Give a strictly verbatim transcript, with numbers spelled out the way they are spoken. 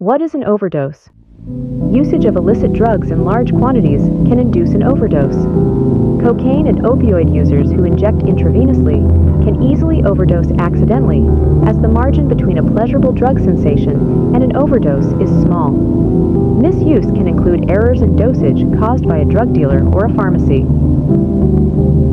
What is an overdose? Usage of illicit drugs in large quantities can induce an overdose. Cocaine and opioid users who inject intravenously can easily overdose accidentally, as the margin between a pleasurable drug sensation and an overdose is small. Misuse can include errors in dosage caused by a drug dealer or a pharmacy.